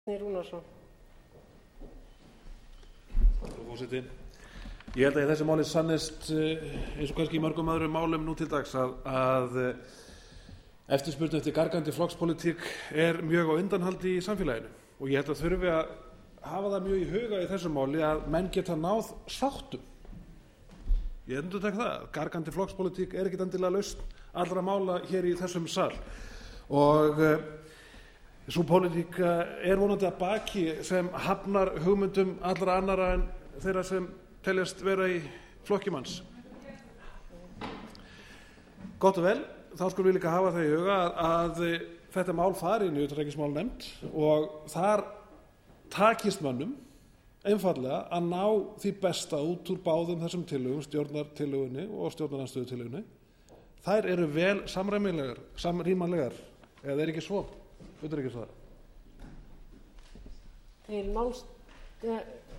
Rúnarsson. Frú forseti, ég held að í þessu máli sannist eins og kannski í mörgum öðrum málum nú til dags að eftirspurn eftir gargandi flokkspólitík er mjög á undanhaldi í samfélaginu og ég held að þurfi að hafa það mjög í huga í þessu máli að menn geta náð sáttum. Ég endurtek það, gargandi flokkspólitík er ekkert endilega lausn allra mála hér í þessum sal og sú pólitík er vonandi að baki sem hafnar hugmyndum allra annarra en þeirra sem teljast vera í flokki manns. Gott og vel, þá skulum við líka hafa það í huga að þetta mál fari inn í utanríkismálanefnd og þar takist mönnum einfaldlega að ná því besta út úr báðum þessum tillögum, stjórnartillögunni og stjórnarandstöðutillögunni. Þær eru vel samrýmanlegar, eða er ekki svo? Utanríkisráðherra. Til máls